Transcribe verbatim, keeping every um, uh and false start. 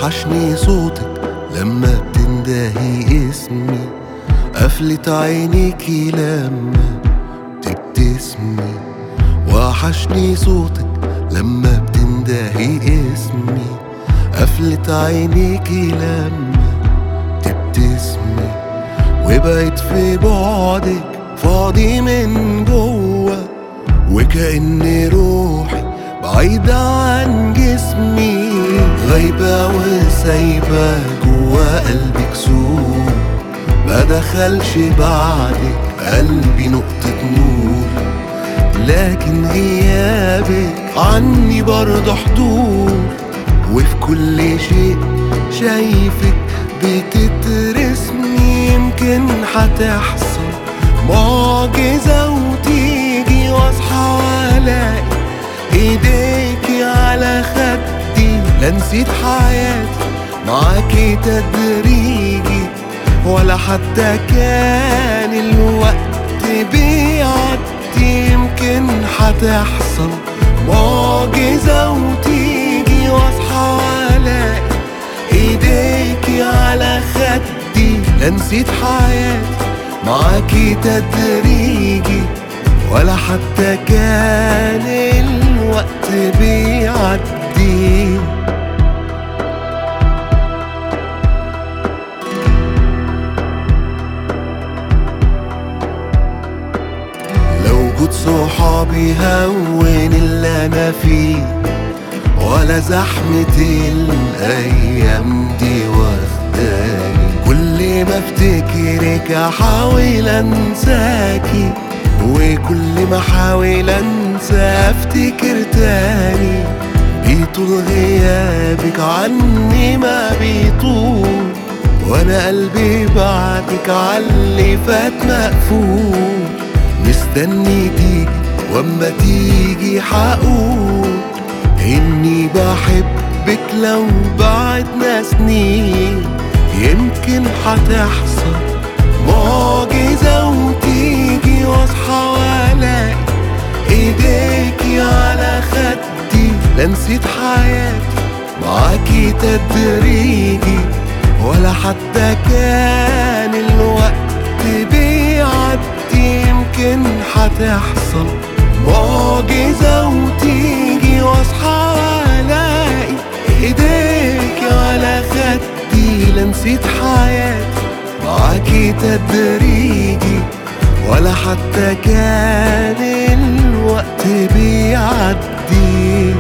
وحشني صوتك لما بتندهي اسمي، قفلة عينيكي لما بتبتسمي. وحشني صوتك لما بتندهي اسمي، قفلة عينيكي لما بتبتسمي. وبقيت في بعدك فاضي من جوا، وكأن روحي بعيدة عن جسمي، غايبة وسايبة جوا قلبي كسور. مدخلش بعدك قلبي نقطة نور، لكن غيابك عني برضه حضور. وفي كل شيء شايفك بتترسمي، يمكن هتحصل معجزة وتيجي واصحى والاقي ايديكي على خدي. لا نسيت حياتي معاكي تدريجي، ولا حتى كان الوقت بيعدي. يمكن هتحصل معجزة وتيجي واصحى والاقي ايديكي على خدي. لا نسيت حياتي معاكي تدريجي، ولا حتى كان الوقت بيعدي. لو وجود صحابي هون اللي انا فيه، ولا زحمة الايام دي واخداني. كل ما افتكرك احاول انساكي، وكل ما احاول انسى افتكر تاني. بيطول غيابك عني ما بيطول، وانا قلبي بعدك عاللي فات مقفول. مستني تيجي واما تيجي حقول اني بحبك لو بعدنا سنين. يمكن هتحصل معجزة وتيجي واصحى والاقي ايديكي على خدي. لا نسيت حياتي معاكي تدريجي، ولا حتى كان الوقت بيعدي. يمكن هتحصل معجزة وتيجي واصحى والاقي ايديكي على خدي. لا نسيت حياتي معاكي تدريجي، ولا حتى كان الوقت بيعدي.